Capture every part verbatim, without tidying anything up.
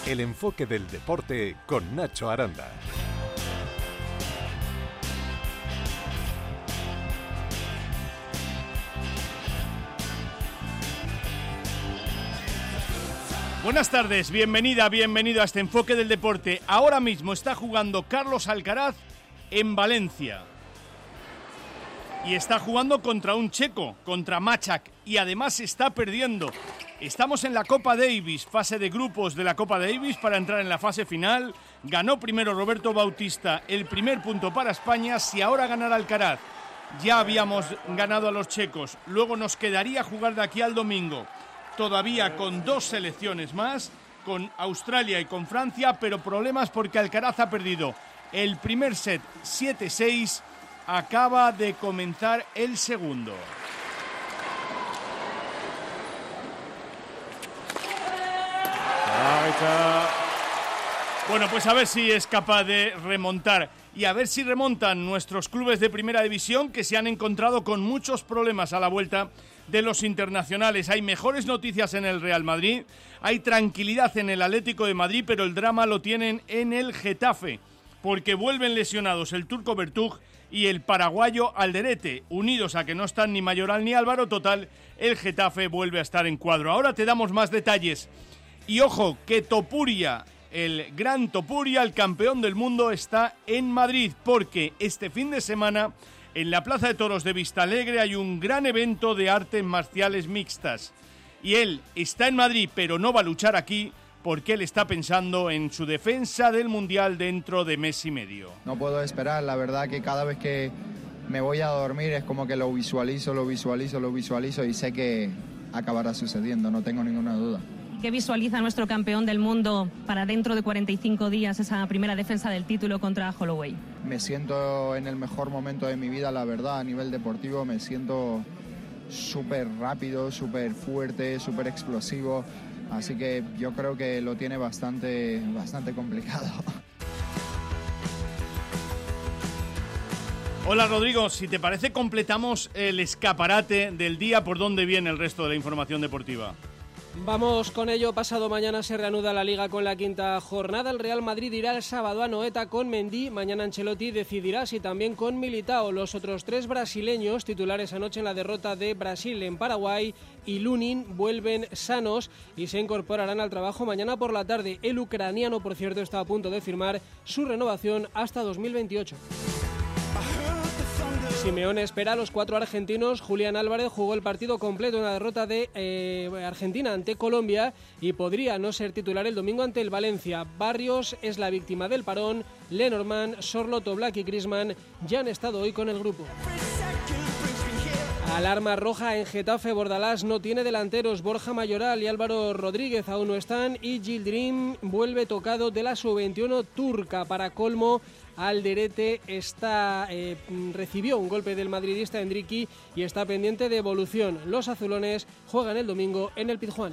El enfoque del deporte con Nacho Aranda. Buenas tardes, bienvenida, bienvenido a este enfoque del deporte. Ahora mismo está jugando Carlos Alcaraz en Valencia. Y está jugando contra un checo, contra Maček, y además está perdiendo. Estamos en la Copa Davis, fase de grupos de la Copa Davis para entrar en la fase final. Ganó primero Roberto Bautista, el primer punto para España. Si ahora ganara Alcaraz, ya habíamos ganado a los checos. Luego nos quedaría jugar de aquí al domingo, todavía con dos selecciones más, con Australia y con Francia, pero problemas porque Alcaraz ha perdido el primer set siete seis. Acaba de comenzar el segundo. Bueno, pues a ver si es capaz de remontar y a ver si remontan nuestros clubes de primera división, que se han encontrado con muchos problemas a la vuelta de los internacionales. Hay mejores noticias en el Real Madrid, hay tranquilidad en el Atlético de Madrid, pero el drama lo tienen en el Getafe, porque vuelven lesionados el turco Bertug y el paraguayo Alderete, unidos a que no están ni Mayoral ni Álvaro. Total, el Getafe vuelve a estar en cuadro. Ahora te damos más detalles. Y ojo, que Topuria, el gran Topuria, el campeón del mundo, está en Madrid, porque este fin de semana en la Plaza de Toros de Vistalegre hay un gran evento de artes marciales mixtas. Y él está en Madrid, pero no va a luchar aquí, porque él está pensando en su defensa del Mundial dentro de mes y medio. No puedo esperar, la verdad que cada vez que me voy a dormir es como que lo visualizo, lo visualizo, lo visualizo y sé que acabará sucediendo, no tengo ninguna duda. ¿Qué visualiza nuestro campeón del mundo para dentro de cuarenta y cinco días esa primera defensa del título contra Holloway? Me siento en el mejor momento de mi vida, la verdad, a nivel deportivo me siento súper rápido, súper fuerte, súper explosivo. Así que yo creo que lo tiene bastante, bastante complicado. Hola Rodrigo, si te parece completamos el escaparate del día. ¿Por dónde viene el resto de la información deportiva? Vamos con ello. Pasado mañana se reanuda la Liga con la quinta jornada. El Real Madrid irá el sábado a Anoeta con Mendy. Mañana Ancelotti decidirá si también con Militao. Los otros tres brasileños titulares anoche en la derrota de Brasil en Paraguay y Lunin vuelven sanos y se incorporarán al trabajo mañana por la tarde. El ucraniano, por cierto, está a punto de firmar su renovación hasta dos mil veintiocho. Simeone espera a los cuatro argentinos. Julián Álvarez jugó el partido completo en la derrota de eh, Argentina ante Colombia y podría no ser titular el domingo ante el Valencia. Barrios es la víctima del parón. Lenormand, Sorloth, Oblak y Griezmann ya han estado hoy con el grupo. Alarma roja en Getafe. Bordalás no tiene delanteros. Borja Mayoral y Álvaro Rodríguez aún no están y Yildirim vuelve tocado de la sub veintiuno turca. Para colmo, Alderete está, eh, recibió un golpe del madridista Endriqui y está pendiente de evolución. Los azulones juegan el domingo en el Pizjuán.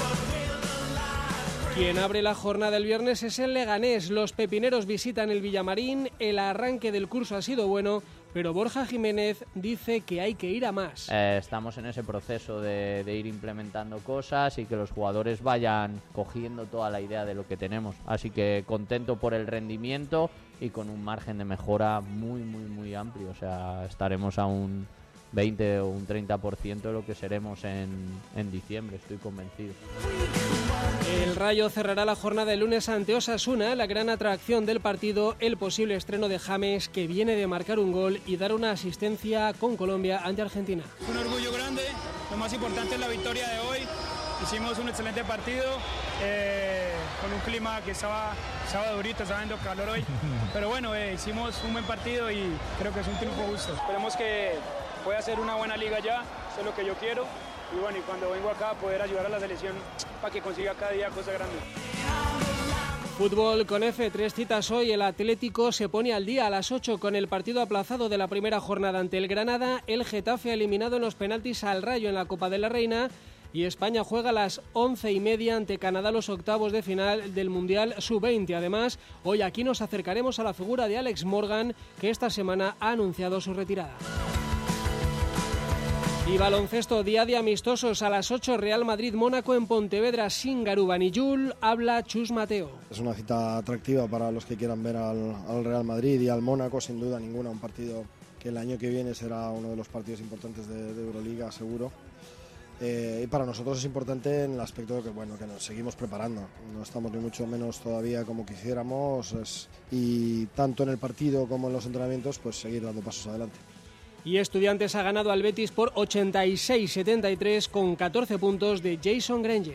Quien abre la jornada el viernes es el Leganés. Los pepineros visitan el Villamarín. El arranque del curso ha sido bueno, pero Borja Jiménez dice que hay que ir a más. Eh, estamos en ese proceso de, de ir implementando cosas y que los jugadores vayan cogiendo toda la idea de lo que tenemos. Así que contento por el rendimiento y con un margen de mejora muy, muy, muy amplio. O sea, estaremos a un veinte o un treinta por ciento de lo que seremos en, en diciembre, estoy convencido. El Rayo cerrará la jornada el lunes ante Osasuna. La gran atracción del partido, el posible estreno de James, que viene de marcar un gol y dar una asistencia con Colombia ante Argentina. Un orgullo grande, lo más importante es la victoria de hoy. Hicimos un excelente partido, eh, con un clima que estaba, estaba durito, estaba haciendo calor hoy. Pero bueno, eh, hicimos un buen partido y creo que es un triunfo justo. Esperemos que pueda ser una buena liga ya, eso es lo que yo quiero. Y bueno, y cuando vengo acá poder ayudar a la selección para que consiga cada día cosas grandes. Fútbol con F, tres citas hoy. El Atlético se pone al día a las ocho con el partido aplazado de la primera jornada ante el Granada. El Getafe ha eliminado en los penaltis al Rayo en la Copa de la Reina. Y España juega a las once y media ante Canadá los octavos de final del Mundial sub veinte. Además, hoy aquí nos acercaremos a la figura de Alex Morgan, que esta semana ha anunciado su retirada. Y baloncesto, día de amistosos a las ocho, Real Madrid-Mónaco en Pontevedra, sin Garuban y Yul, habla Chus Mateo. Es una cita atractiva para los que quieran ver al, al Real Madrid y al Mónaco, sin duda ninguna, un partido que el año que viene será uno de los partidos importantes de, de Euroliga, seguro. Eh, y para nosotros es importante en el aspecto de que, bueno, que nos seguimos preparando, no estamos ni mucho menos todavía como quisiéramos, es, y tanto en el partido como en los entrenamientos, pues seguir dando pasos adelante. Y Estudiantes ha ganado al Betis por ochenta y seis setenta y tres con catorce puntos de Jason Granger.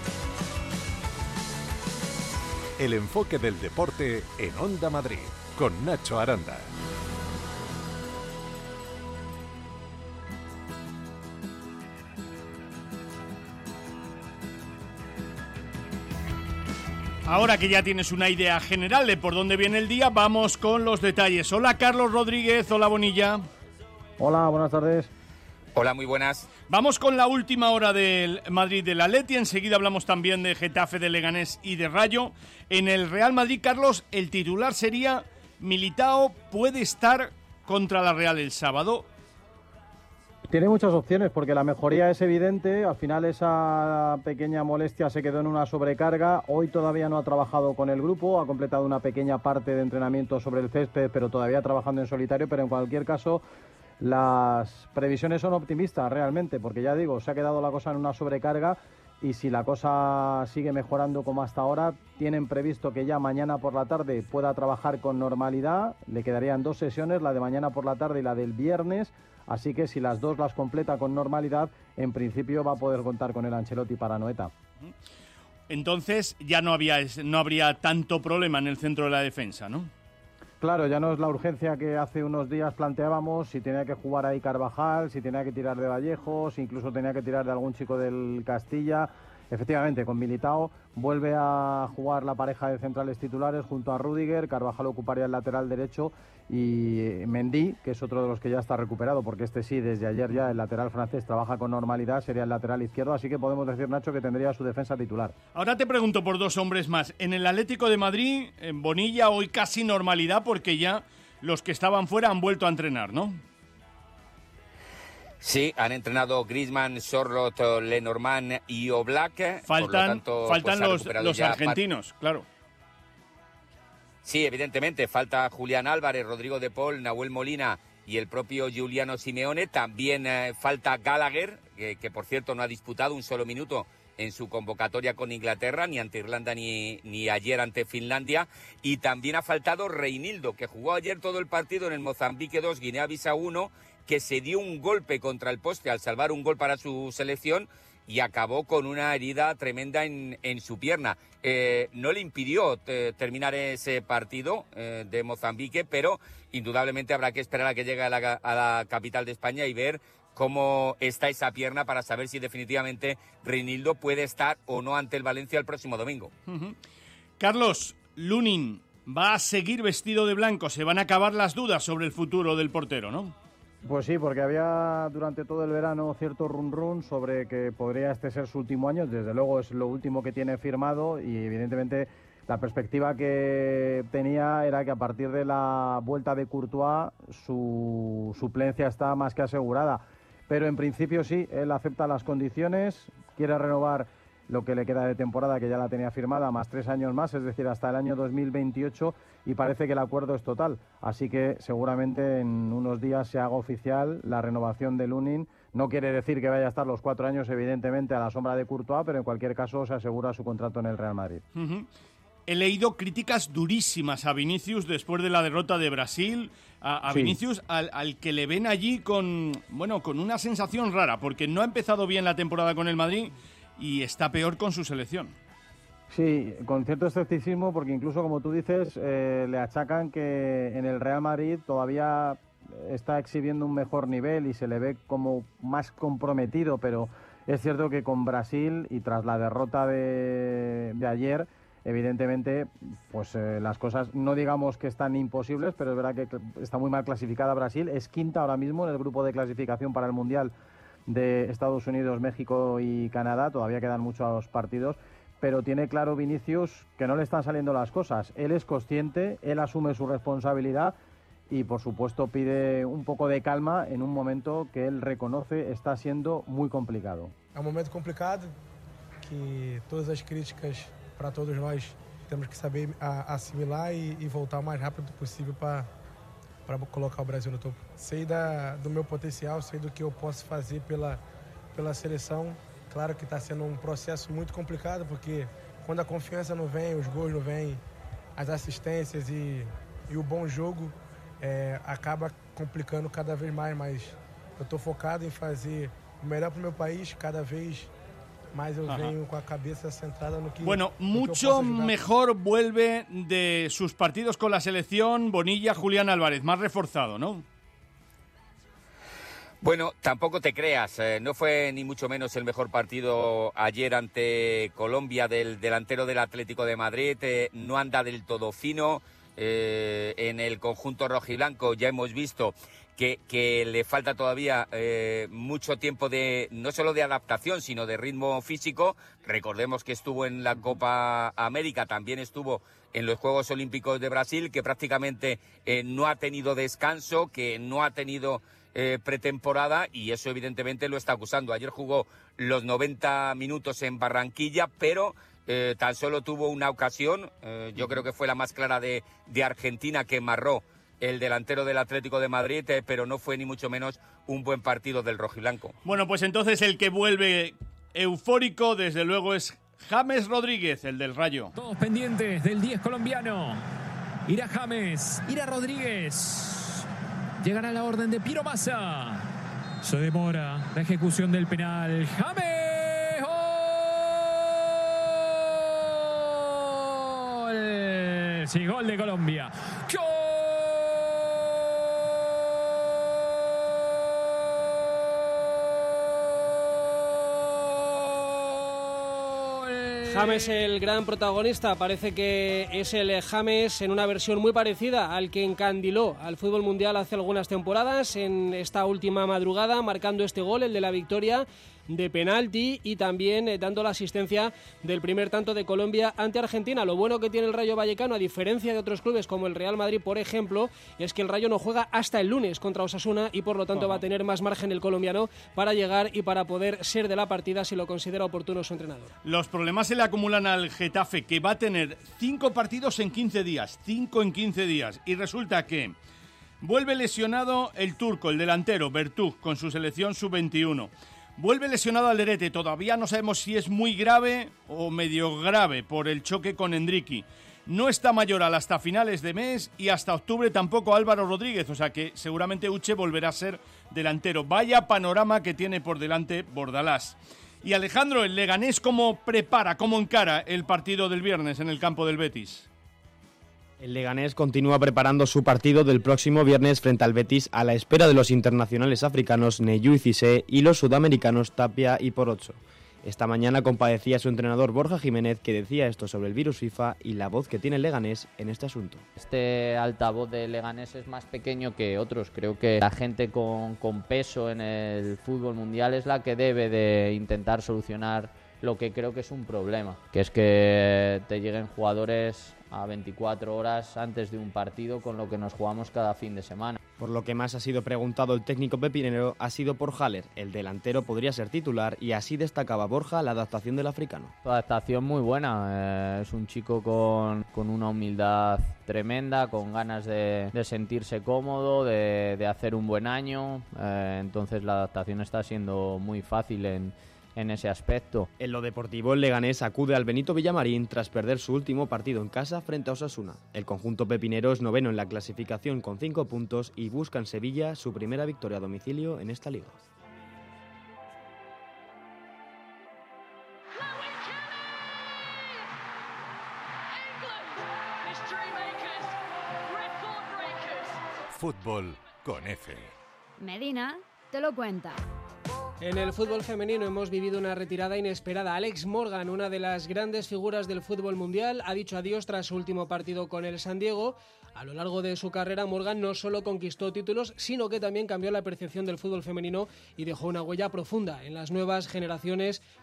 El enfoque del deporte en Onda Madrid, con Nacho Aranda. Ahora que ya tienes una idea general de por dónde viene el día, vamos con los detalles. Hola Carlos Rodríguez, hola Bonilla. Hola, buenas tardes. Hola, muy buenas. Vamos con la última hora del Madrid del Atleti. Enseguida hablamos también de Getafe, de Leganés y de Rayo. En el Real Madrid, Carlos, el titular sería: Militao puede estar contra la Real el sábado. Tiene muchas opciones porque la mejoría es evidente. Al final esa pequeña molestia se quedó en una sobrecarga. Hoy todavía no ha trabajado con el grupo, ha completado una pequeña parte de entrenamiento sobre el césped, pero todavía trabajando en solitario. Pero en cualquier caso, las previsiones son optimistas realmente, porque ya digo, se ha quedado la cosa en una sobrecarga y si la cosa sigue mejorando como hasta ahora, tienen previsto que ya mañana por la tarde pueda trabajar con normalidad. Le quedarían dos sesiones, la de mañana por la tarde y la del viernes, así que si las dos las completa con normalidad, en principio va a poder contar con el Ancelotti para Anoeta. Entonces ya no había no habría tanto problema en el centro de la defensa, ¿no? Claro, ya no es la urgencia que hace unos días planteábamos, si tenía que jugar ahí Carvajal, si tenía que tirar de Vallejo, si incluso tenía que tirar de algún chico del Castilla. Efectivamente, con Militao vuelve a jugar la pareja de centrales titulares junto a Rüdiger. Carvajal ocuparía el lateral derecho y Mendy, que es otro de los que ya está recuperado, porque este sí, desde ayer ya el lateral francés trabaja con normalidad, sería el lateral izquierdo, así que podemos decir, Nacho, que tendría su defensa titular. Ahora te pregunto por dos hombres más. En el Atlético de Madrid, en Bonilla, hoy casi normalidad porque ya los que estaban fuera han vuelto a entrenar, ¿no? Sí, han entrenado Griezmann, Sorloth, Lenormand y Oblak. Faltan, por lo tanto, faltan pues, los, los argentinos, Pat... claro. Sí, evidentemente, falta Julián Álvarez, Rodrigo de Paul, Nahuel Molina y el propio Giuliano Simeone. También eh, falta Gallagher, que, que por cierto no ha disputado un solo minuto en su convocatoria con Inglaterra, ni ante Irlanda ni, ni ayer ante Finlandia. Y también ha faltado Reinildo, que jugó ayer todo el partido en el Mozambique dos, Guinea-Bissau uno, que se dio un golpe contra el poste al salvar un gol para su selección y acabó con una herida tremenda en, en su pierna. Eh, no le impidió te, terminar ese partido eh, de Mozambique, pero indudablemente habrá que esperar a que llegue a la, a la capital de España y ver cómo está esa pierna para saber si definitivamente Reinildo puede estar o no ante el Valencia el próximo domingo. Uh-huh. Carlos, Lunin va a seguir vestido de blanco. Se van a acabar las dudas sobre el futuro del portero, ¿no? Pues sí, porque había durante todo el verano cierto run run sobre que podría este ser su último año. Desde luego es lo último que tiene firmado y evidentemente la perspectiva que tenía era que a partir de la vuelta de Courtois su suplencia está más que asegurada. Pero en principio sí, él acepta las condiciones, quiere renovar lo que le queda de temporada, que ya la tenía firmada, más tres años más, es decir, hasta el año dos mil veintiocho, y parece que el acuerdo es total. Así que seguramente en unos días se haga oficial la renovación de Lunin. No quiere decir que vaya a estar los cuatro años, evidentemente, a la sombra de Courtois, pero en cualquier caso se asegura su contrato en el Real Madrid. Uh-huh. He leído críticas durísimas a Vinicius después de la derrota de Brasil, a, a sí. Vinicius al, al que le ven allí con, bueno, con una sensación rara, porque no ha empezado bien la temporada con el Madrid y está peor con su selección. Sí, con cierto escepticismo, porque incluso, como tú dices, eh, le achacan que en el Real Madrid todavía está exhibiendo un mejor nivel y se le ve como más comprometido, pero es cierto que con Brasil y tras la derrota de, de ayer, evidentemente, pues eh, las cosas, no digamos que están imposibles, pero es verdad que está muy mal clasificada Brasil. Es quinta ahora mismo en el grupo de clasificación para el Mundial de Estados Unidos, México y Canadá. Todavía quedan muchos partidos, pero tiene claro Vinicius que no le están saliendo las cosas. Él es consciente, él asume su responsabilidad y por supuesto pide un poco de calma en un momento que él reconoce está siendo muy complicado. É um momento complicado, que todas as críticas para todos nós temos que saber assimilar e, e voltar o mais rápido possível para para colocar o Brasil no topo. Sei da, do meu potencial, sei do que eu posso fazer pela, pela seleção. Claro que está sendo um processo muito complicado, porque quando a confiança não vem, os gols não vêm, as assistências e, e o bom jogo é, acaba complicando cada vez mais, mas eu estou focado em fazer o melhor para o meu país, cada vez más yo vengo con la cabeza centrada en lo que Bueno, mucho mejor vuelve de sus partidos con la selección Bonilla, Julián Álvarez, más reforzado, ¿no? Bueno, tampoco te creas, eh, no fue ni mucho menos el mejor partido ayer ante Colombia del delantero del Atlético de Madrid, eh, no anda del todo fino, eh, en el conjunto rojiblanco ya hemos visto que, que le falta todavía eh, mucho tiempo de, no solo de adaptación, sino de ritmo físico. Recordemos que estuvo en la Copa América, también estuvo en los Juegos Olímpicos de Brasil, que prácticamente eh, no ha tenido descanso, que no ha tenido eh, pretemporada, y eso evidentemente lo está acusando. Ayer jugó los noventa minutos en Barranquilla, pero eh, tan solo tuvo una ocasión, eh, yo creo que fue la más clara de, de Argentina, que marró el delantero del Atlético de Madrid, eh, pero no fue ni mucho menos un buen partido del rojiblanco. Bueno, pues entonces el que vuelve eufórico, desde luego, es James Rodríguez, el del Rayo. Todos pendientes del diez colombiano. Irá James, irá Rodríguez. Llegará la orden de Piro Massa. Se demora la ejecución del penal. ¡James! ¡Gol! Sí, gol de Colombia. ¡Gol! James, el gran protagonista, parece que es el James en una versión muy parecida al que encandiló al fútbol mundial hace algunas temporadas, en esta última madrugada, marcando este gol, el de la victoria de penalti, y también eh, dando la asistencia del primer tanto de Colombia ante Argentina. Lo bueno que tiene el Rayo Vallecano, a diferencia de otros clubes como el Real Madrid, por ejemplo, es que el Rayo no juega hasta el lunes contra Osasuna, y por lo tanto va a tener más margen el colombiano para llegar y para poder ser de la partida si lo considera oportuno su entrenador. Los problemas se le acumulan al Getafe, que va a tener cinco partidos en quince días, cinco en quince días, y resulta que vuelve lesionado el turco, el delantero, Bertug, con su selección sub veintiuno. Vuelve lesionado Alderete, todavía no sabemos si es muy grave o medio grave por el choque con Endriqui. No está Mayoral hasta finales de mes, y hasta octubre tampoco Álvaro Rodríguez, o sea que seguramente Uche volverá a ser delantero. Vaya panorama que tiene por delante Bordalás. Y Alejandro, el Leganés, ¿cómo prepara, cómo encara el partido del viernes en el campo del Betis? El Leganés continúa preparando su partido del próximo viernes frente al Betis, a la espera de los internacionales africanos Neyu y Cissé y los sudamericanos Tapia y Porocho. Esta mañana compadecía su entrenador Borja Jiménez, que decía esto sobre el virus FIFA y la voz que tiene el Leganés en este asunto. Este altavoz de Leganés es más pequeño que otros. Creo que la gente con, con peso en el fútbol mundial es la que debe de intentar solucionar lo que creo que es un problema, que es que te lleguen jugadores a veinticuatro horas antes de un partido, con lo que nos jugamos cada fin de semana. Por lo que más ha sido preguntado el técnico pepinero ha sido por Haller. El delantero podría ser titular, y así destacaba Borja la adaptación del africano. La adaptación muy buena, eh, es un chico con, con una humildad tremenda, con ganas de, de sentirse cómodo, de, de hacer un buen año, eh, entonces la adaptación está siendo muy fácil en en ese aspecto. En lo deportivo, el Leganés acude al Benito Villamarín tras perder su último partido en casa frente a Osasuna. El conjunto pepinero es noveno en la clasificación con cinco puntos y busca en Sevilla su primera victoria a domicilio en esta liga. Fútbol con F. Medina te lo cuenta. En el fútbol femenino hemos vivido una retirada inesperada. Alex Morgan, una de las grandes figuras del fútbol mundial, ha dicho adiós tras su último partido con el San Diego. A lo largo de su carrera, Morgan no solo conquistó títulos, sino que también cambió la percepción del fútbol femenino y dejó una huella profunda en las nuevas generaciones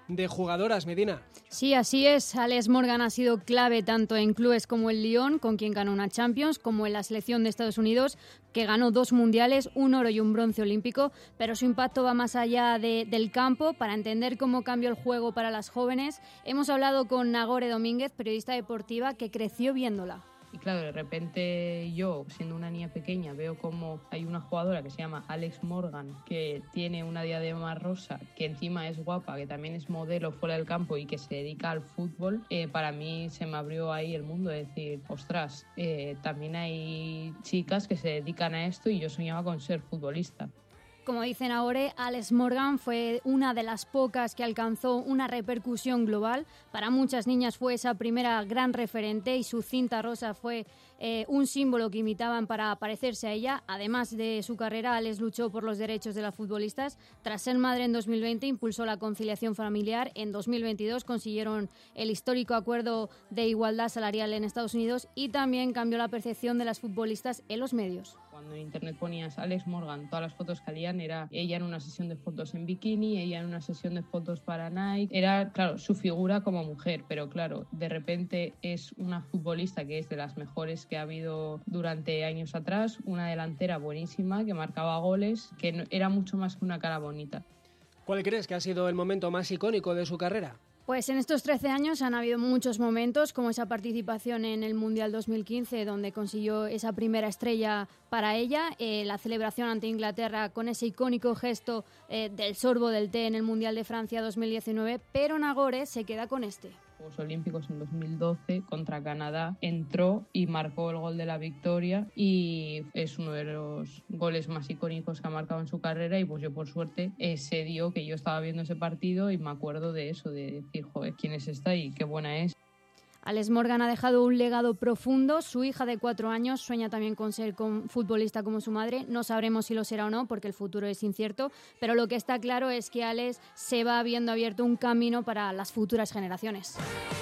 de jugadoras, Medina. Sí, así es. Alex Morgan ha sido clave tanto en clubes como el Lyon, con quien ganó una Champions, como en la selección de Estados Unidos, que ganó dos mundiales, un oro y un bronce olímpico, pero su impacto va más allá de, del campo. Para entender cómo cambió el juego para las jóvenes, hemos hablado con Nagore Domínguez, periodista deportiva, que creció viéndola. Y claro, de repente yo, siendo una niña pequeña, veo como hay una jugadora que se llama Alex Morgan, que tiene una diadema rosa, que encima es guapa, que también es modelo fuera del campo y que se dedica al fútbol. Eh, para mí se me abrió ahí el mundo, de decir, ostras, eh, también hay chicas que se dedican a esto y yo soñaba con ser futbolista. Como dicen ahora, Alex Morgan fue una de las pocas que alcanzó una repercusión global. Para muchas niñas fue esa primera gran referente y su cinta rosa fue eh, un símbolo que imitaban para parecerse a ella. Además de su carrera, Alex luchó por los derechos de las futbolistas. Tras ser madre en dos mil veinte, impulsó la conciliación familiar. En dos mil veintidós consiguieron el histórico acuerdo de igualdad salarial en Estados Unidos y también cambió la percepción de las futbolistas en los medios. Cuando en internet ponías Alex Morgan, todas las fotos que salían era ella en una sesión de fotos en bikini, ella en una sesión de fotos para Nike. Era, claro, su figura como mujer, pero claro, de repente es una futbolista que es de las mejores que ha habido durante años atrás, una delantera buenísima que marcaba goles, que no, era mucho más que una cara bonita. ¿Cuál crees que ha sido el momento más icónico de su carrera? Pues en estos trece años han habido muchos momentos, como esa participación en el Mundial dos mil quince, donde consiguió esa primera estrella para ella, eh, la celebración ante Inglaterra con ese icónico gesto eh, del sorbo del té en el Mundial de Francia dos mil diecinueve, pero Nagore se queda con este. Juegos Olímpicos en dos mil doce contra Canadá, entró y marcó el gol de la victoria y es uno de los goles más icónicos que ha marcado en su carrera y pues yo por suerte eh, se dio que yo estaba viendo ese partido y me acuerdo de eso, de decir, joder, ¿quién es esta y qué buena es? Alex Morgan ha dejado un legado profundo. Su hija de cuatro años sueña también con ser con futbolista como su madre. No sabremos si lo será o no porque el futuro es incierto, pero lo que está claro es que Alex se va viendo abierto un camino para las futuras generaciones.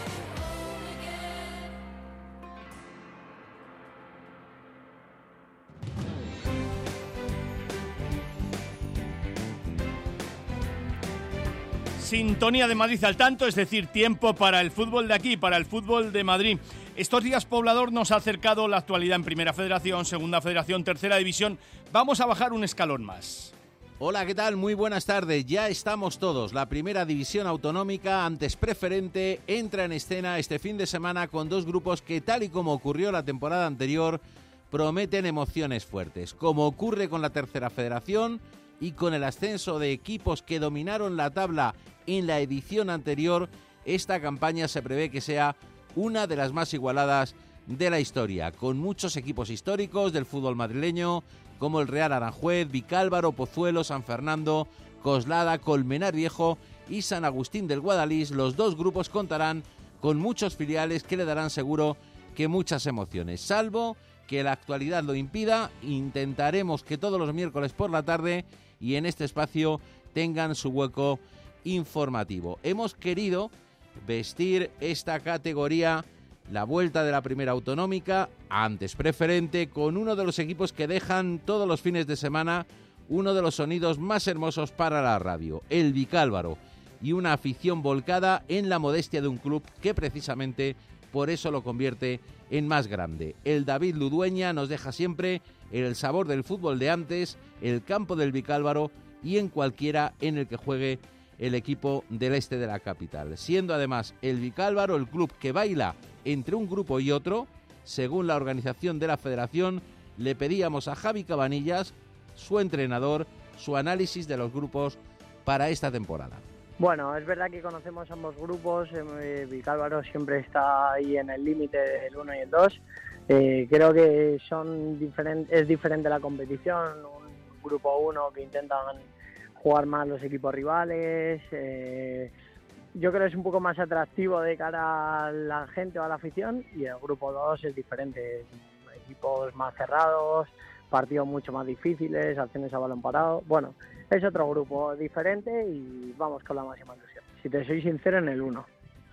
Sintonía de Madrid al tanto, es decir, tiempo para el fútbol de aquí, para el fútbol de Madrid. Estos días Poblador nos ha acercado la actualidad en Primera Federación, Segunda Federación, Tercera División. Vamos a bajar un escalón más. Hola, ¿qué tal? Muy buenas tardes. Ya estamos todos. La Primera División Autonómica, antes preferente, entra en escena este fin de semana con dos grupos que, tal y como ocurrió la temporada anterior, prometen emociones fuertes. Como ocurre con la Tercera Federación y con el ascenso de equipos que dominaron la tabla en la edición anterior, esta campaña se prevé que sea una de las más igualadas de la historia, con muchos equipos históricos del fútbol madrileño, como el Real Aranjuez, Vicálvaro, Pozuelo, San Fernando, Coslada, Colmenar Viejo y San Agustín del Guadalís. Los dos grupos contarán con muchos filiales que le darán seguro que muchas emociones, salvo que la actualidad lo impida. Intentaremos que todos los miércoles por la tarde y en este espacio tengan su hueco informativo. Hemos querido vestir esta categoría, la vuelta de la Primera Autonómica, antes preferente, con uno de los equipos que dejan todos los fines de semana uno de los sonidos más hermosos para la radio, el Vicálvaro, y una afición volcada en la modestia de un club que precisamente por eso lo convierte en más grande. El David Ludueña nos deja siempre el sabor del fútbol de antes, el campo del Vicálvaro y en cualquiera en el que juegue el equipo del este de la capital, siendo además el Vicálvaro el club que baila entre un grupo y otro. Según la organización de la federación, le pedíamos a Javi Cabanillas, su entrenador, su análisis de los grupos para esta temporada. Bueno, es verdad que conocemos ambos grupos. eh, Vicálvaro siempre está ahí en el límite del uno y el dos. Eh, creo que son diferent, es diferente la competición, un grupo uno que intentan jugar más los equipos rivales. Eh, yo creo que es un poco más atractivo de cara a la gente o a la afición, y el grupo dos es diferente, equipos más cerrados, partidos mucho más difíciles, acciones a balón parado. Bueno, es otro grupo diferente y vamos con la máxima ilusión. Si te soy sincero, en el uno.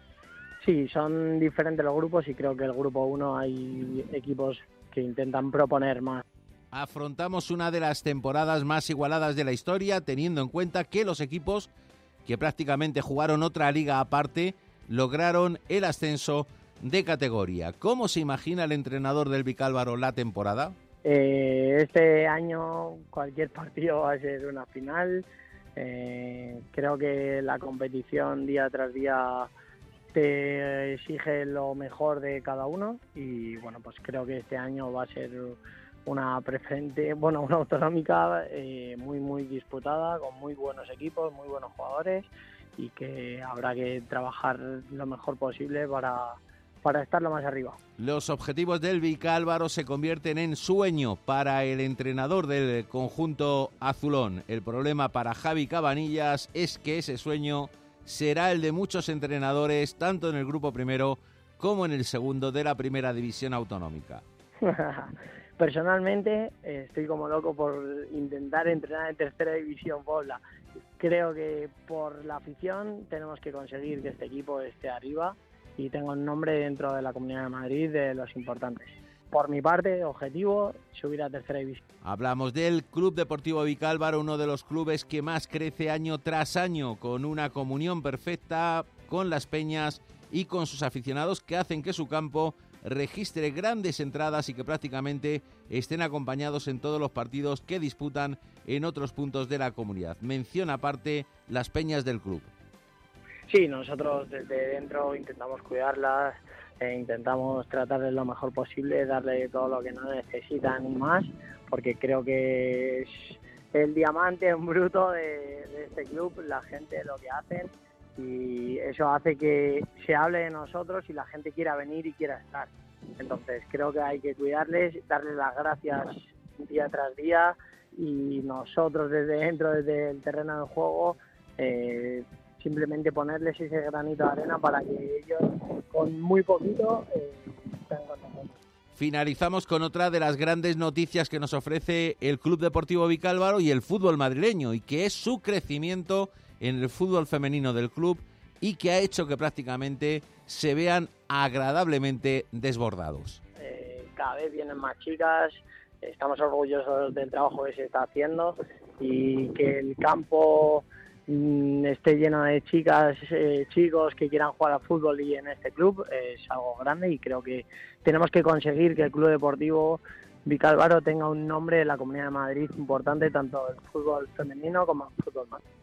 Sí, son diferentes los grupos y creo que el grupo uno hay equipos que intentan proponer más. Afrontamos una de las temporadas más igualadas de la historia, teniendo en cuenta que los equipos que prácticamente jugaron otra liga aparte, lograron el ascenso de categoría. ¿Cómo se imagina el entrenador del Vicálvaro la temporada? Eh, este año cualquier partido va a ser una final. Eh, creo que la competición día tras día te exige lo mejor de cada uno y bueno, pues creo que este año va a ser una preferente, bueno, una autonómica eh, muy muy disputada, con muy buenos equipos, muy buenos jugadores y que habrá que trabajar lo mejor posible para, para estar lo más arriba. Los objetivos del Vicálvaro se convierten en sueño para el entrenador del conjunto azulón. El problema para Javi Cabanillas es que ese sueño será el de muchos entrenadores, tanto en el grupo primero como en el segundo de la primera división autonómica. Personalmente eh, estoy como loco por intentar entrenar en tercera división Puebla. Creo que por la afición tenemos que conseguir que este equipo esté arriba y tenga un nombre dentro de la Comunidad de Madrid de los importantes. Por mi parte, objetivo, subir a tercera división. Hablamos del Club Deportivo Vicálvaro, uno de los clubes que más crece año tras año, con una comunión perfecta con las peñas y con sus aficionados que hacen que su campo registre grandes entradas y que prácticamente estén acompañados en todos los partidos que disputan en otros puntos de la comunidad. Mención aparte las peñas del club. Sí, nosotros desde dentro intentamos cuidarlas, e intentamos tratarles lo mejor posible, darle todo lo que no necesitan y más, porque creo que es el diamante en bruto de, de este club, la gente, lo que hacen, y eso hace que se hable de nosotros y la gente quiera venir y quiera estar. Entonces creo que hay que cuidarles, darles las gracias día tras día y nosotros desde dentro, desde el terreno de juego, eh, simplemente ponerles ese granito de arena para que ellos con muy poquito eh, estén con nosotros. Finalizamos con otra de las grandes noticias que nos ofrece el Club Deportivo Vicálvaro y el fútbol madrileño, y que es su crecimiento en el fútbol femenino del club y que ha hecho que prácticamente se vean agradablemente desbordados. Eh, cada vez vienen más chicas, estamos orgullosos del trabajo que se está haciendo y que el campo mmm, esté lleno de chicas, eh, chicos que quieran jugar al fútbol y en este club eh, es algo grande y creo que tenemos que conseguir que el Club Deportivo Vicálvaro tenga un nombre en la Comunidad de Madrid importante, tanto en el fútbol femenino como en el fútbol masculino.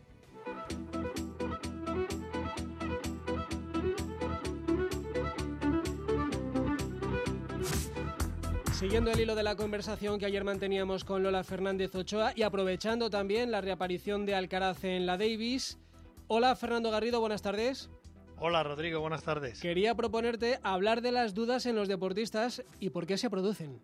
Siguiendo el hilo de la conversación que ayer manteníamos con Lola Fernández Ochoa y aprovechando también la reaparición de Alcaraz en la Davis. Hola, Fernando Garrido, buenas tardes. Hola, Rodrigo, buenas tardes. Quería proponerte hablar de las dudas en los deportistas y por qué se producen.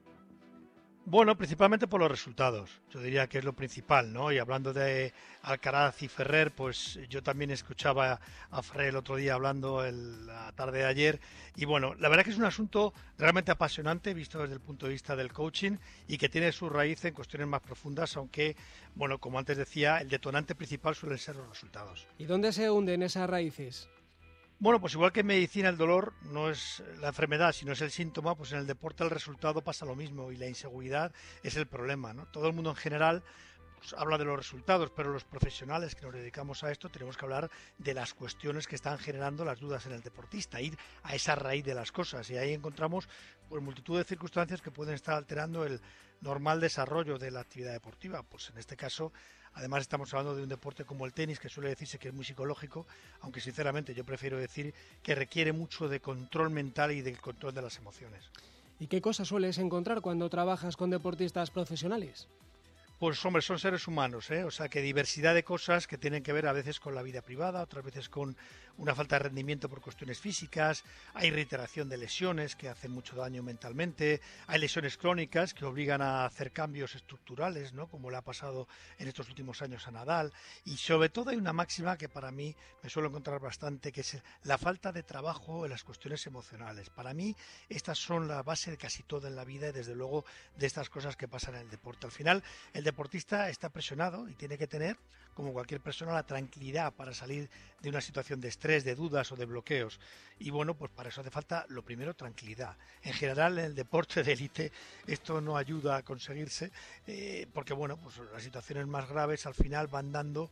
Bueno, principalmente por los resultados. Yo diría que es lo principal, ¿no? Y hablando de Alcaraz y Ferrer, pues yo también escuchaba a Ferrer el otro día hablando el, la tarde de ayer. Y bueno, la verdad que es un asunto realmente apasionante, visto desde el punto de vista del coaching, y que tiene su raíz en cuestiones más profundas, aunque, bueno, como antes decía, el detonante principal suelen ser los resultados. ¿Y dónde se hunden esas raíces? Bueno, pues igual que en medicina el dolor no es la enfermedad, sino es el síntoma, pues en el deporte el resultado pasa lo mismo y la inseguridad es el problema, ¿no? Todo el mundo en general pues, habla de los resultados, pero los profesionales que nos dedicamos a esto tenemos que hablar de las cuestiones que están generando las dudas en el deportista, ir a esa raíz de las cosas, y ahí encontramos pues multitud de circunstancias que pueden estar alterando el normal desarrollo de la actividad deportiva. Pues en este caso, además estamos hablando de un deporte como el tenis, que suele decirse que es muy psicológico, aunque sinceramente yo prefiero decir que requiere mucho de control mental y del control de las emociones. ¿Y qué cosas sueles encontrar cuando trabajas con deportistas profesionales? Pues hombre, son seres humanos, ¿eh? O sea, que diversidad de cosas que tienen que ver a veces con la vida privada, otras veces con una falta de rendimiento por cuestiones físicas, hay reiteración de lesiones que hacen mucho daño mentalmente, hay lesiones crónicas que obligan a hacer cambios estructurales, ¿no? Como le ha pasado en estos últimos años a Nadal, y sobre todo hay una máxima que para mí me suelo encontrar bastante, que es la falta de trabajo en las cuestiones emocionales. Para mí estas son la base de casi todo en la vida y desde luego de estas cosas que pasan en el deporte. Al final el deportista está presionado y tiene que tener, como cualquier persona, la tranquilidad para salir de una situación de estrés, de dudas o de bloqueos. Y bueno, pues para eso hace falta, lo primero, tranquilidad. En general, en el deporte de élite esto no ayuda a conseguirse, eh, porque bueno, pues las situaciones más graves al final van dando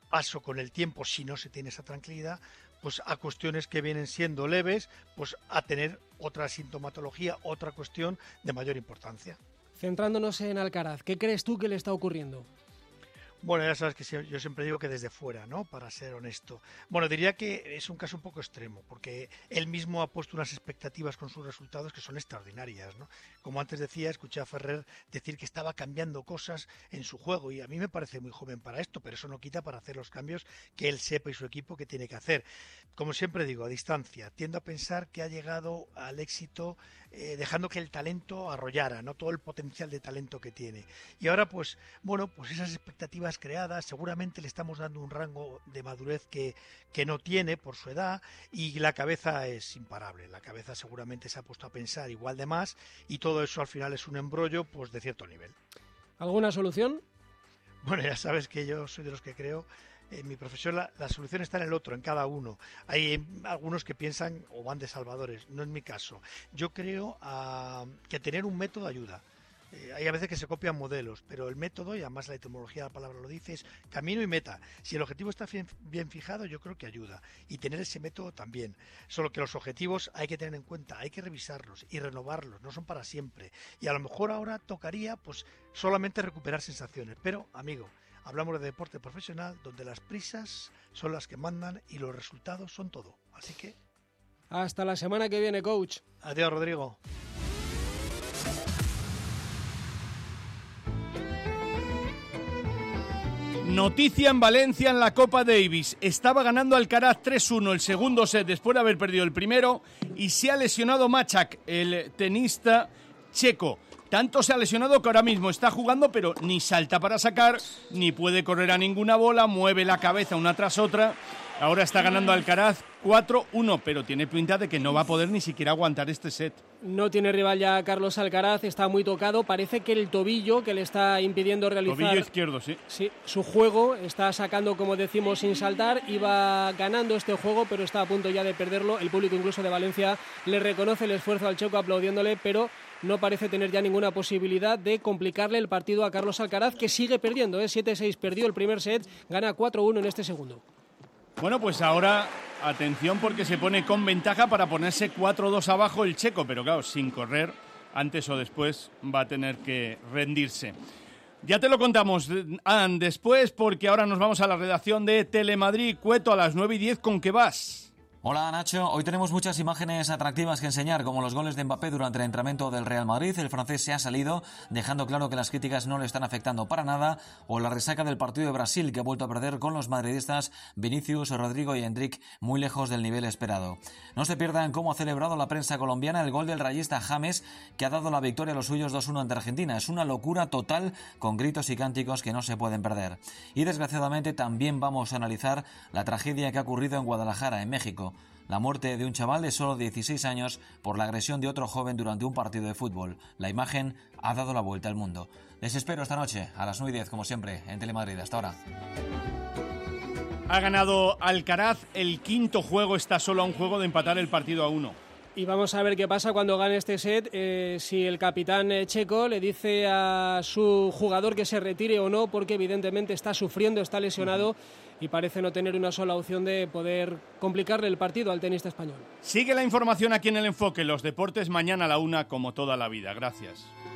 paso con el tiempo, si no se tiene esa tranquilidad, pues a cuestiones que vienen siendo leves, pues a tener otra sintomatología, otra cuestión de mayor importancia. Centrándonos en Alcaraz, ¿qué crees tú que le está ocurriendo? Bueno, ya sabes que yo siempre digo que desde fuera, ¿no? Para ser honesto. Bueno, diría que es un caso un poco extremo, porque él mismo ha puesto unas expectativas con sus resultados que son extraordinarias, ¿no? Como antes decía, escuché a Ferrer decir que estaba cambiando cosas en su juego, y a mí me parece muy joven para esto, pero eso no quita para hacer los cambios que él sepa y su equipo que tiene que hacer. Como siempre digo, a distancia, tiendo a pensar que ha llegado al éxito eh, dejando que el talento arrollara, ¿no? Todo el potencial de talento que tiene. Y ahora, pues, bueno, pues esas expectativas creadas, seguramente le estamos dando un rango de madurez que, que no tiene por su edad, y la cabeza es imparable. La cabeza seguramente se ha puesto a pensar igual de más, y todo eso al final es un embrollo, pues, de cierto nivel. ¿Alguna solución? Bueno, ya sabes que yo soy de los que creo, en mi profesión la, la solución está en el otro, en cada uno. Hay eh, algunos que piensan o van de salvadores, no es mi caso. Yo creo uh, que tener un método ayuda. Eh, hay a veces que se copian modelos, pero el método, y además la etimología de la palabra lo dice, es camino y meta. Si el objetivo está bien, bien fijado, yo creo que ayuda. Y tener ese método también. Solo que los objetivos hay que tener en cuenta, hay que revisarlos y renovarlos, no son para siempre. Y a lo mejor ahora tocaría, pues, solamente recuperar sensaciones. Pero, amigo, hablamos de deporte profesional, donde las prisas son las que mandan y los resultados son todo. Así que... hasta la semana que viene, coach. Adiós, Rodrigo. Noticia en Valencia en la Copa Davis. Estaba ganando Alcaraz tres uno el segundo set después de haber perdido el primero, y se ha lesionado Maček, el tenista checo. Tanto se ha lesionado que ahora mismo está jugando, pero ni salta para sacar, ni puede correr a ninguna bola, mueve la cabeza una tras otra. Ahora está ganando Alcaraz cuatro uno, pero tiene pinta de que no va a poder ni siquiera aguantar este set. No tiene rival ya Carlos Alcaraz, está muy tocado. Parece que el tobillo que le está impidiendo realizar... Tobillo izquierdo, sí. Sí, su juego está sacando, como decimos, sin saltar. Iba ganando este juego, pero está a punto ya de perderlo. El público incluso de Valencia le reconoce el esfuerzo al checo aplaudiéndole, pero no parece tener ya ninguna posibilidad de complicarle el partido a Carlos Alcaraz, que sigue perdiendo, ¿eh? siete seis, perdió el primer set, gana cuatro uno en este segundo. Bueno, pues ahora, atención, porque se pone con ventaja para ponerse cuatro dos abajo el checo, pero claro, sin correr, antes o después va a tener que rendirse. Ya te lo contamos, Ann, después, porque ahora nos vamos a la redacción de Telemadrid. Cueto, a las nueve y diez, ¿con qué vas? Hola Nacho, hoy tenemos muchas imágenes atractivas que enseñar, como los goles de Mbappé durante el entrenamiento del Real Madrid. El francés se ha salido, dejando claro que las críticas no le están afectando para nada, o la resaca del partido de Brasil, que ha vuelto a perder con los madridistas Vinicius, Rodrigo y Endrick muy lejos del nivel esperado. No se pierdan cómo ha celebrado la prensa colombiana el gol del rayista James, que ha dado la victoria a los suyos dos uno ante Argentina. Es una locura total, con gritos y cánticos que no se pueden perder. Y desgraciadamente también vamos a analizar la tragedia que ha ocurrido en Guadalajara, en México. La muerte de un chaval de solo dieciséis años por la agresión de otro joven durante un partido de fútbol. La imagen ha dado la vuelta al mundo. Les espero esta noche a las nueve y diez, como siempre, en Telemadrid. Hasta ahora. Ha ganado Alcaraz el quinto juego, está solo a un juego de empatar el partido a uno. Y vamos a ver qué pasa cuando gane este set, eh, si el capitán eh, checo le dice a su jugador que se retire o no, porque evidentemente está sufriendo, está lesionado y parece no tener una sola opción de poder complicarle el partido al tenista español. Sigue la información aquí en El Enfoque, los deportes mañana a la una, como toda la vida. Gracias.